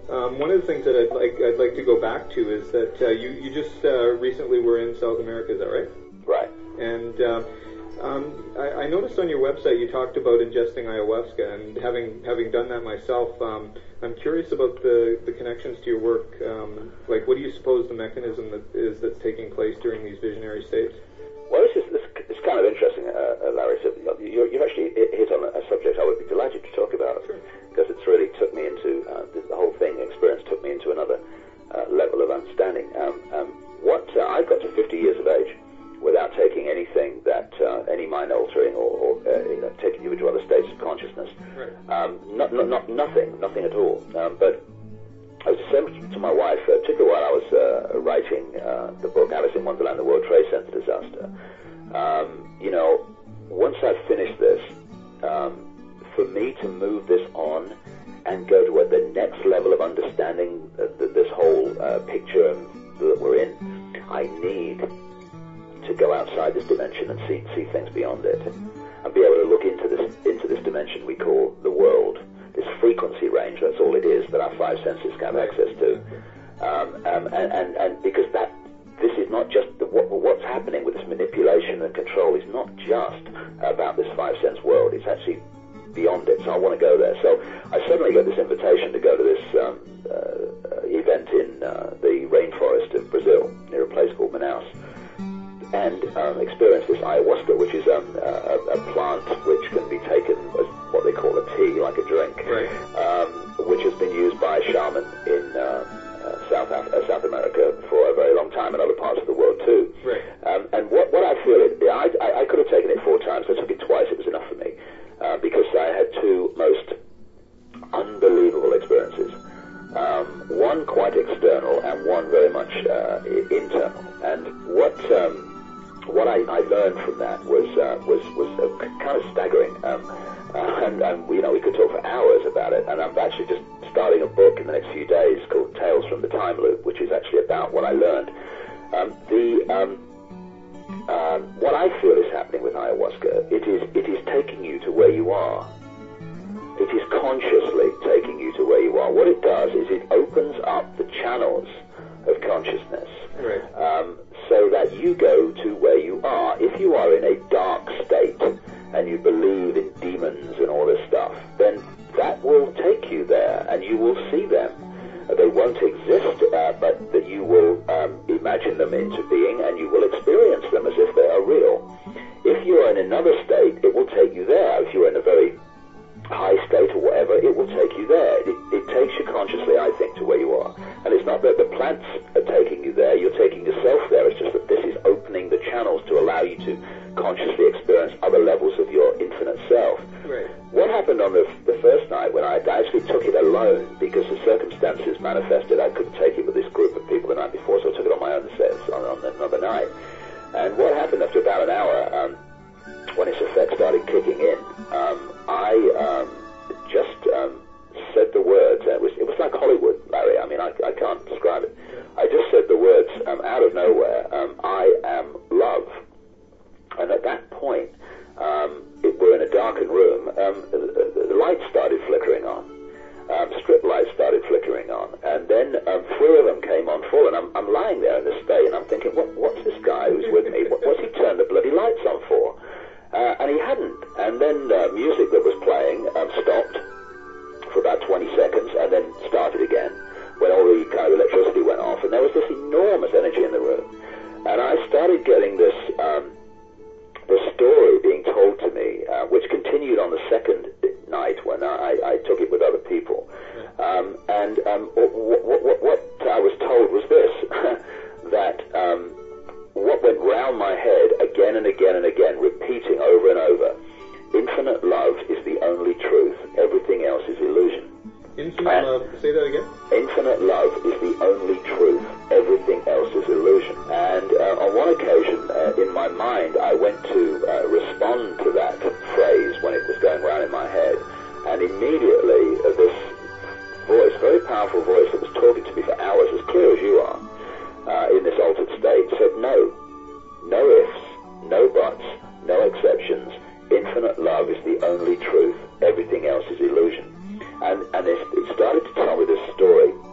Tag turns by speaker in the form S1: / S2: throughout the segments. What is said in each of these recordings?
S1: One of the things that I'd like to go back to is that you just recently were in South America, is that right?
S2: Right.
S1: And I noticed on your website you talked about ingesting ayahuasca, and having done that myself, I'm curious about the connections to your work. Like, what do you suppose the mechanism that's taking place during these visionary states?
S2: Well, it's kind of interesting, Larry. So you've actually hit on a subject I would be delighted to talk about.
S1: Sure.
S2: Because it's really took me into the whole thing, the experience took me into another level of understanding. I got to 50 years of age without taking anything that any mind altering or taking you into other states of consciousness.
S1: Right.
S2: Nothing at all. But I was saying to my wife, particularly while I was writing the book Alice in Wonderland: The World Trade Center Disaster. Once I've finished this, for me to move this on and go to the next level of understanding this whole picture that we're in, I need to go outside this dimension and see things beyond it, and be able to look into this dimension we call the world, this frequency range. That's all it is that our five senses have access to, and because this is not just what's happening with this manipulation and control is not just about this five sense world. It's actually beyond it. So I want to go there. So I suddenly got this invitation to go to this event in the rainforest of Brazil near a place called Manaus, and experience this ayahuasca, which is a plant which can be taken as what they call a tea, like a drink,
S1: right.
S2: Which has been used by a shaman in South America for a very long time, and other parts of the world too.
S1: Right.
S2: And what I feel I could have taken it 4 times. I took it twice. It was enough for me because I had 2 most unbelievable experiences. One quite external and one very much internal. And what I learned from that was kind of staggering. And we could talk for hours about it. And I'm actually just starting a book in the next few days called Tales from the Time Loop, which is actually about what I learned. What I feel is happening with ayahuasca, it is taking you to where you are. It is consciously taking you to where you are. What it does is it opens up the channels of consciousness,
S1: right.
S2: So that you go to where you are. If you are in a dark state and you believe in demons and all this stuff, then that will take you there and you will see them. They won't exist, but that you will imagine them into being and you will experience them as if they are real. If you are in another state, it will take you there. If you're in a very high state or whatever, it will take you there. It takes you consciously, I think, to where you are. And it's not that the plants are taking you there, you're taking yourself there. It's just that this is opening the channels to allow you to consciously experience other levels of your infinite self.
S1: Right.
S2: What happened on the first night when I actually took it alone because the circumstances manifested, I couldn't take it with this group of people the night before, so I took it on my own on another night. And what happened after about an hour, when its effects started kicking in, I just said the words. It was like Hollywood, Larry. I mean, I can't describe it. I just said the words out of nowhere. I am love. And at that point, we're in a darkened room. The lights started flickering on. Strip lights started flickering on, and then 3 of them came on full. And I'm lying there in this state, and I'm thinking, what's this guy who's with me? What's he turned the bloody lights on for? And he hadn't. And then music that was playing stopped for about 20 seconds and then started again when all the kind of electricity went off. And there was this enormous energy in the room. And I started getting this story being told to me, which continued on the second night when I took it with other people. What I was told was this, that what went round my head again and again and again, repeating over and over, infinite love is the only truth. Everything else is illusion.
S1: Infinite love, say that again?
S2: Infinite love is the only truth. Everything else is illusion. And on one occasion, in my mind, I went to respond to that phrase when it was going round in my head. And immediately, this voice, very powerful voice that was talking to me for hours, as clear as you are, in this altered state, said no. No ifs, no buts, no exceptions. Infinite love is the only truth. Everything else is illusion. And it started to tell me this story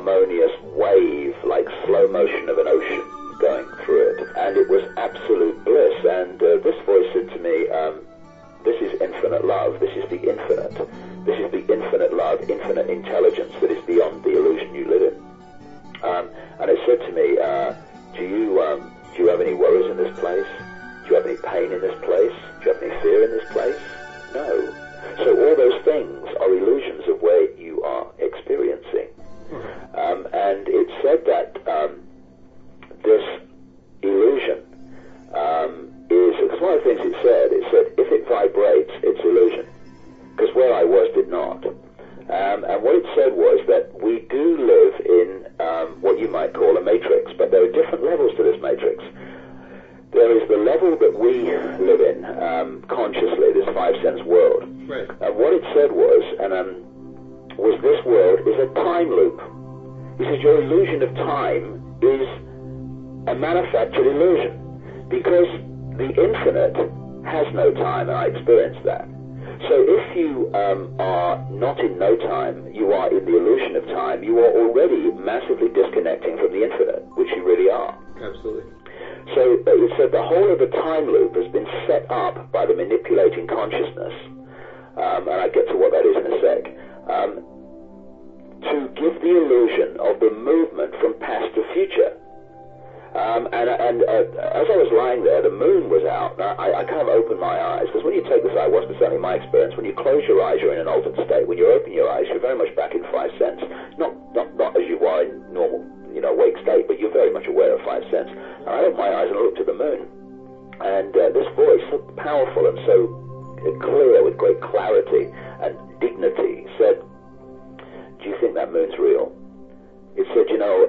S2: harmonious wave, like slow motion of an ocean going through it. And it was absolute bliss. And this voice said to me, this is infinite love. This is the infinite. This is the infinite love, infinite intelligence that is beyond the illusion you live in. And it said to me, do you have any worries in this place? Do you have any pain in this place? Do you have any fear in this place? No. So all those things are illusions of where you are experiencing. And it said that this illusion is, because one of the things it said, if it vibrates, it's illusion. Because where I was did not. And what it said was that we do live in what you might call a matrix, but there are different levels to this matrix. There is the level that we live in consciously, this five-sense world.
S1: Right.
S2: And what it said was this world is a time loop. He says your illusion of time is a manufactured illusion, because the infinite has no time, and I experienced that. So if you are not in no time, you are in the illusion of time, you are already massively disconnecting from the infinite, which you really are.
S1: Absolutely.
S2: So it said the whole of the time loop has been set up by the manipulating consciousness, and I get to what that is in a sec, to give the illusion of the movement from past to future. And as I was lying there, the moon was out. I kind of opened my eyes, because when you take this ayahuasca, certainly my experience, when you close your eyes, you're in an altered state. When you open your eyes, you're very much back in five sense. Not as you are in normal, awake state, but you're very much aware of five sense. And I opened my eyes and I looked at the moon, and this voice, so powerful and so clear, with great clarity and dignity, said, "Do you think that moon's real?" It said,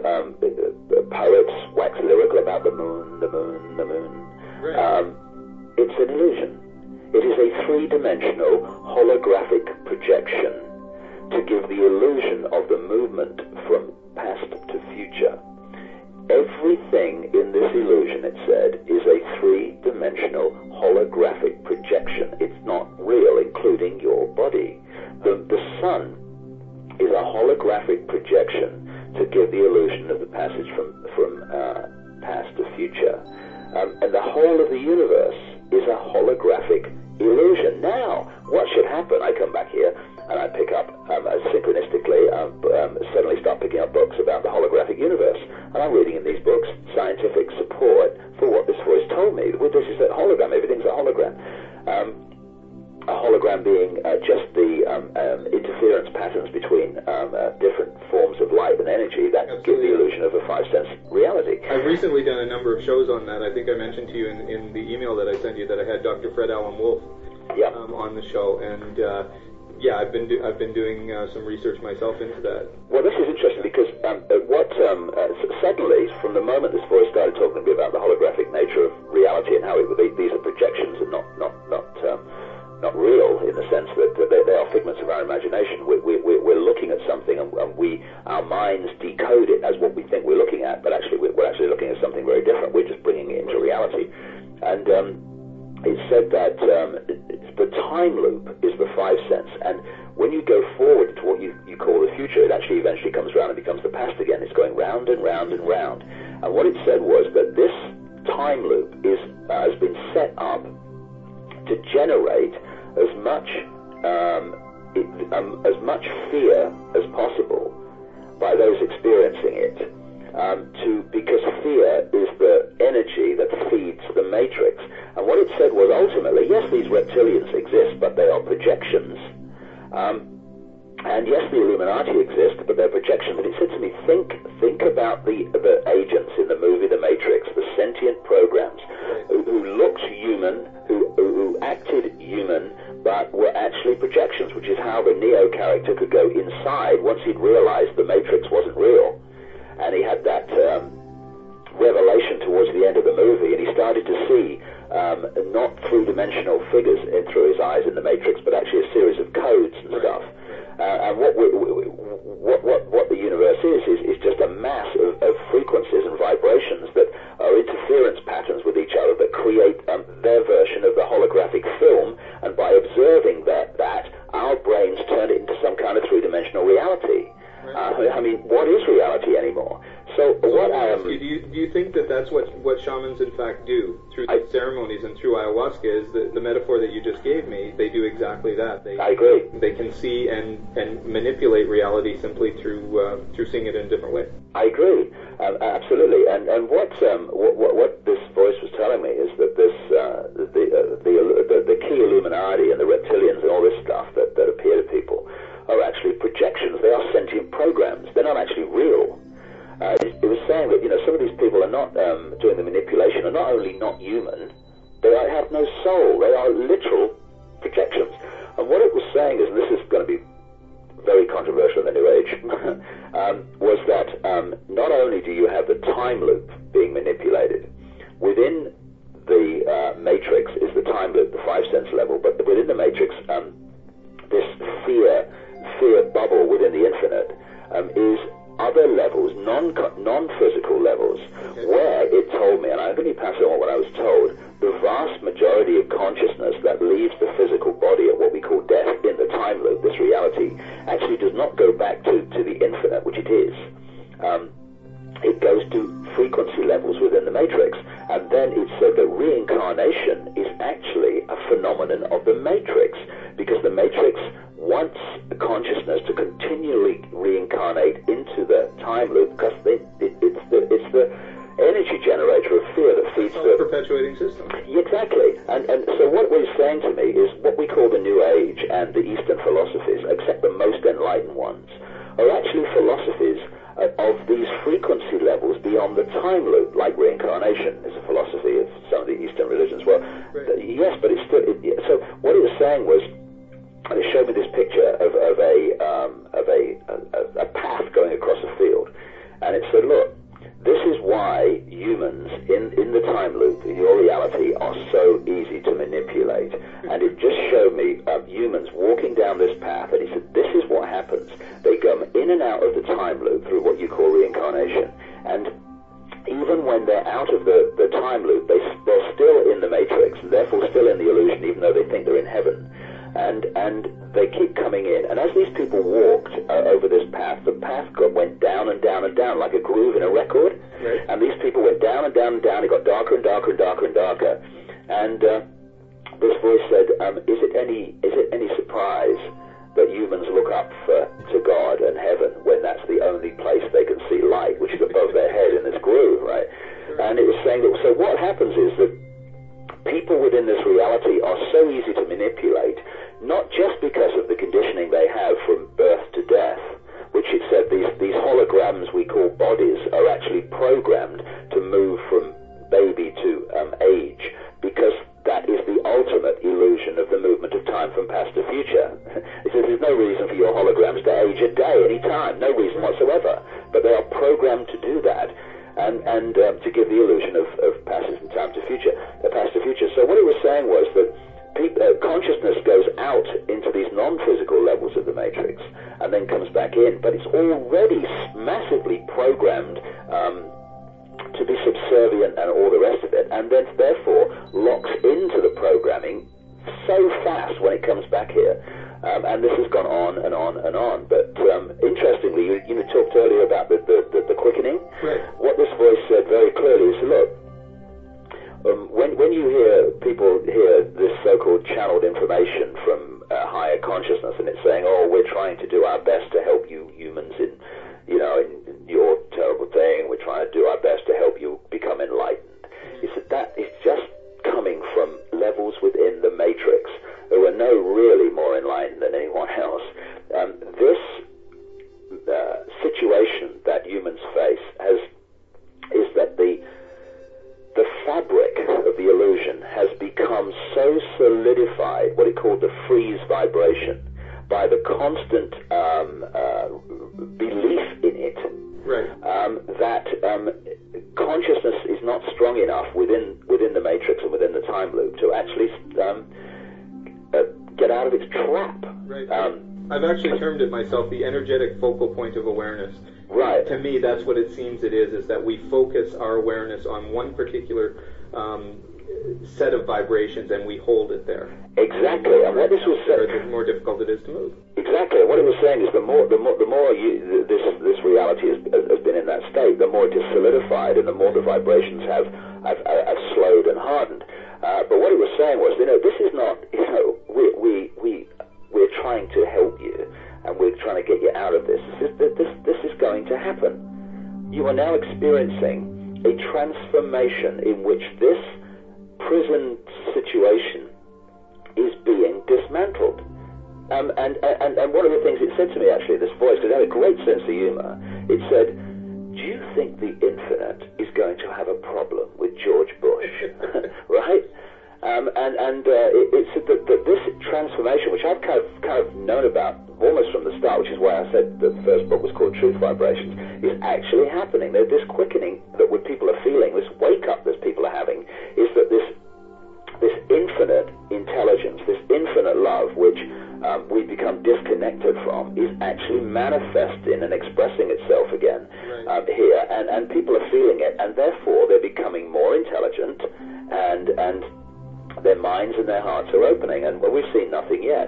S2: poets wax lyrical about the moon, the moon, the moon.
S1: Right.
S2: It's an illusion. It is a three-dimensional holographic projection to give the illusion of the movement from past to future. Everything in this illusion, it said, is a three-dimensional holographic projection. It's not real, including your body. The sun is a holographic projection to give the illusion of the passage from past to future. And the whole of the universe is a holographic illusion. Now, what should happen? I come back here and I pick up, synchronistically, suddenly start picking up books about the holographic universe. And I'm reading in these books scientific support for what this voice told me. Well, this is a hologram. Everything's a hologram. A hologram being just the interference patterns between different forms of light and energy that give the illusion of a five-sense reality.
S1: I've recently done a number of shows on that. I think I mentioned to you in the email that I sent you that I had Dr. Fred Alan Wolf on the show, and I've been doing some research myself into that.
S2: Well, this is interesting because suddenly, from the moment this voice started talking to me about the holographic nature of reality and how these are projections and not real, in the sense that they are figments of our imagination. We're looking at something, and our minds decode it as what we think we're looking at, but actually we're actually looking at something very different. We're just bringing it into reality. And it said that the time loop is the five sense, and when you go forward to what you call the future, it actually eventually comes around and becomes the past again. It's going round and round and round. And what it said was that this time loop has been set up to generate as much fear as possible by those experiencing it, because fear is the energy that feeds the matrix. And what it said was, ultimately, yes, these reptilians exist, but they are projections. And yes, the Illuminati exist, but they're projections. And it said to me, think about the agents in the movie The Matrix, the sentient programs, who looked human, who acted human, but were actually projections, which is how the Neo character could go inside once he'd realized the Matrix wasn't real. And he had that revelation towards the end of the movie, and he started to see not three-dimensional figures through his eyes in the Matrix, but actually a series of codes and stuff. And what the universe is just a mass of frequencies and vibrations that are interference patterns with each other that create their version of the holographic film, and by observing that our brains turn it into some kind of three-dimensional reality. I mean, what is reality? reality anymore. So what I am...
S1: Do you think that that's what shamans in fact do through these ceremonies and through ayahuasca? Is the metaphor that you just gave me? They do exactly that.
S2: I agree.
S1: They can see and manipulate reality simply through seeing it in a different way.
S2: I agree, absolutely. And what this voice was telling me is that this the key Illuminati and the reptilians and all this stuff that appear to people are actually projections. They are sentient programs. They're not actually real. It was saying that, some of these people are not doing the manipulation, are not only not human, they have no soul. They are literal projections. And what it was saying is, and this is going to be very controversial in the New Age, was that not only do you have the time loop being manipulated, within the matrix is the time loop, the 5 sense level, but within the matrix, this fear bubble within the infinite is other levels, non-physical levels, where it told me, and I'm going to pass on what I was told, the vast majority of consciousness that leaves the physical body at what we call death in the time loop, this reality, actually does not go back to the infinite, which it is. It goes to frequency levels within the matrix. And then it said that reincarnation is actually a phenomenon of the matrix, because the matrix wants consciousness to continually reincarnate into the time loop, because it's the energy generator of fear that feeds the
S1: perpetuating system.
S2: Exactly. And so what he's saying to me is what we call the New Age and the Eastern philosophies, except the most enlightened ones, are actually philosophies of these frequency levels beyond the time loop, like reincarnation is a philosophy of some of the Eastern religions. Well, right. Yes, but it's still... so what he was saying was, and he showed me this picture of a path going across a field, and it said, look, this is why humans in the time loop, in your reality, are so easy to manipulate. And it just showed me humans walking down this path, and he said, this is what happens. They come in and out of the time loop through what you call reincarnation. And even when they're out of the time loop, they're still in the matrix, and therefore still in the illusion, even though they think they're in heaven. And they keep coming in. And as these people walked over this path, the path went down and down and down, like a groove in a record. Right. And these people went down and down and down. It got darker and darker and darker and darker. And this voice said, is it any surprise that humans look up to God and heaven when that's the only place they can see light, which is above their head in this groove, right? And it was saying that, so what happens is that people within this reality are so easy to manipulate, not just because of the conditioning they have from birth to death, which it said these holograms we call bodies are actually programmed to move from baby to age, because that is the ultimate illusion of the movement of time from past to future. It says there's no reason for your holograms to age a day, any time, no reason whatsoever, but they are programmed to do that. And to give the illusion of passage from time to future, past to future. So what he was saying was that consciousness goes out into these non-physical levels of the matrix and then comes back in, but it's already massively programmed to be subservient and all the rest of it, and then therefore locks into the programming so fast when it comes back here. And this has gone on and on and on. But interestingly, you talked earlier about the quickening.
S1: Right.
S2: What this voice said very clearly is, look, when you hear people hear this so-called channeled information from higher consciousness, and it's saying, oh, we're trying to do our best to help you humans in your terrible thing, we're trying to do our best to help you become enlightened. He said that is just coming from levels within the matrix who are no really more enlightened than anyone else. This situation that humans face is that the fabric of the illusion has become so solidified, what he called the freeze vibration, by the constant belief in it,
S1: right.
S2: That consciousness is not strong enough within the matrix and within the time loop to actually get out of its trap.
S1: Right. I've actually termed it myself the energetic focal point of awareness.
S2: Right.
S1: To me, that's what it seems it is that we focus our awareness on one particular set of vibrations and we hold it there.
S2: Exactly, and what this was saying,
S1: the more difficult it is to move.
S2: Exactly, and what it was saying is the more this reality has been in that state, the more it is solidified, and the more the vibrations have slowed and hardened. But what it was saying was, this is not, we're trying to help you, and we're trying to get you out of this. This is going to happen. You are now experiencing a transformation in which this prison situation is being dismantled. And one of the things it said to me, actually, this voice, because it had a great sense of humor, it said, do you think the infinite is going to have a problem with George Bush? Right? It said that this transformation, which I've kind of known about almost from the start, which is why I said that the first book was called Truth Vibrations, is actually happening. This quickening that people are feeling, this wake-up that people are having, is that this infinite intelligence, this infinite love, which we become disconnected from, is actually manifesting and expressing itself again here, and people are feeling it, and therefore they're becoming more intelligent, and their minds and their hearts are opening, and we've seen nothing yet.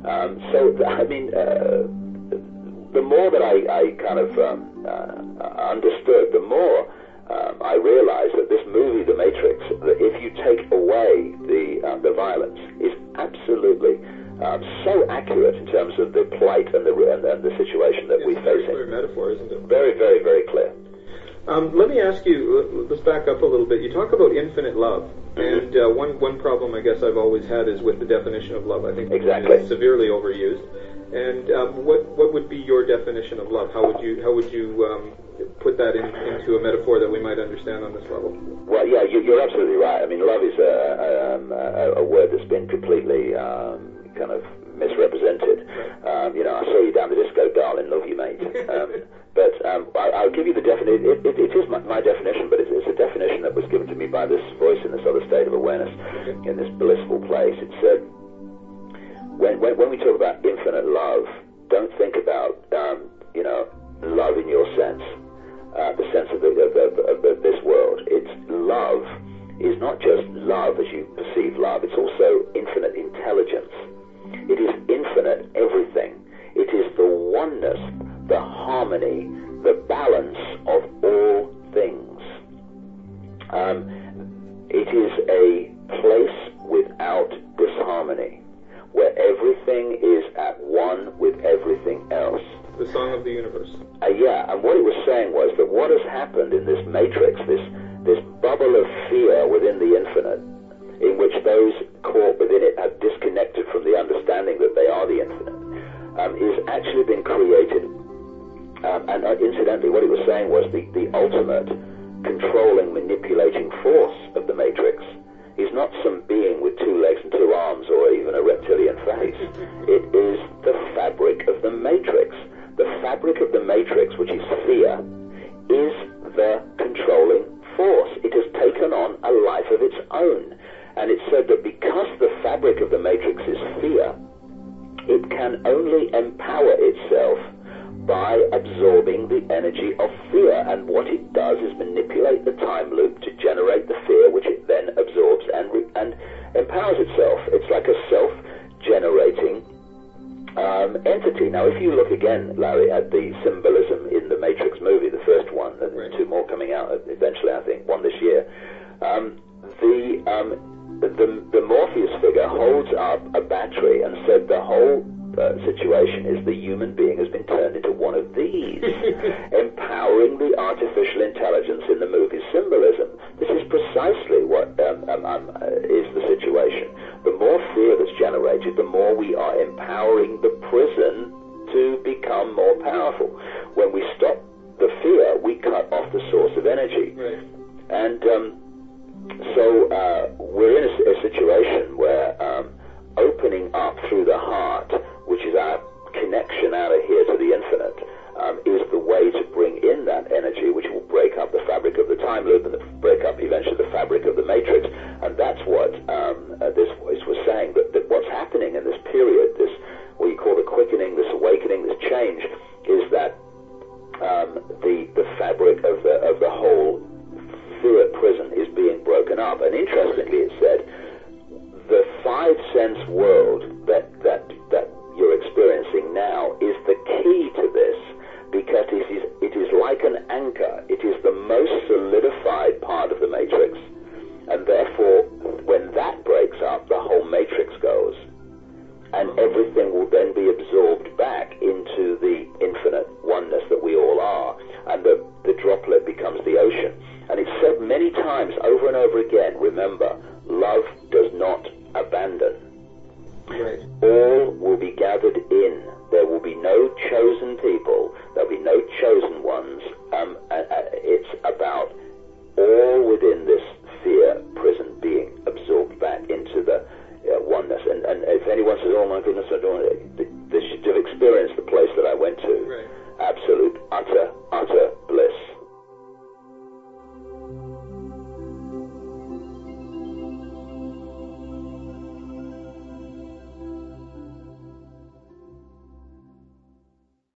S2: The more that I kind of understood, the more I realized that this movie, The Matrix, that if you take away the violence, is absolutely so accurate in terms of the plight and the situation that we face.
S1: It's a very clear metaphor, isn't it?
S2: Very, very, very clear.
S1: Let me ask you, let's back up a little bit. You talk about infinite love, and one problem I guess I've always had is with the definition of love. I think it's severely overused. And what would be your definition of love? How would you put that into a metaphor that we might understand on this level?
S2: Well, yeah, you're absolutely right. I mean, love is a word that's been completely kind of misrepresented. I saw you down the disco, darling, love you, mate. But I'll give you the definition. It is my definition, but it's a definition that was given to me by this voice in this other state of awareness, in this blissful place. It said, when we talk about infinite love, don't think about love in your sense, the sense of this world. It's love is not just love as you perceive love. It's also infinite intelligence. It is infinite everything. It is the oneness, the harmony, the balance of all things. It is a place without disharmony, where everything is at one with everything else.
S1: The song of the universe.
S2: And what it was saying was that what has happened in this matrix, this bubble of fear within the infinite, in which those caught within it have disconnected from the understanding that they are the infinite, is actually been created. And incidentally, what it was saying was the ultimate controlling, manipulating force of the matrix is not some being with 2 legs and 2 arms or even a reptilian face. It is the fabric of the matrix. The fabric of the matrix, which is fear, is the controlling force. It has taken on a life of its own. And it said that because the fabric of the matrix is fear, it can only empower itself by absorbing the energy of fear. And what it does is manipulate the time loop to generate the fear, which it then absorbs and empowers itself. It's like a self-generating entity. Now, if you look again, Larry, at the symbolism in the Matrix movie, the first one, and there's 2 more coming out eventually, I think, one this year, the Morpheus figure holds up a battery and said the whole situation is the human being has been turned into one of these, empowering the artificial intelligence in the movie's symbolism. This is precisely what is the situation. The more fear that's generated, the more we are empowering the prison to become more powerful. When we stop the fear, we cut off the source of energy.
S1: Right.
S2: And so we're in a situation where opening up through the heart, which is our connection out of here to the infinite, is the way to bring in that energy, which will break up the fabric of the time loop and break up eventually the fabric of the matrix. And that's what this voice was saying, that what's happening in this period, this what you call the quickening, this awakening, this change, is that the fabric of the whole fear prison is being broken up. And interestingly, it said sense world that you're experiencing now is the key to this, because it is like an anchor. It is the most solidified part of the matrix, and therefore when that breaks up, the whole matrix goes, and everything will then be absorbed back into the infinite oneness that we all are, and the droplet becomes the ocean. And it's said many times over and over again, remember, love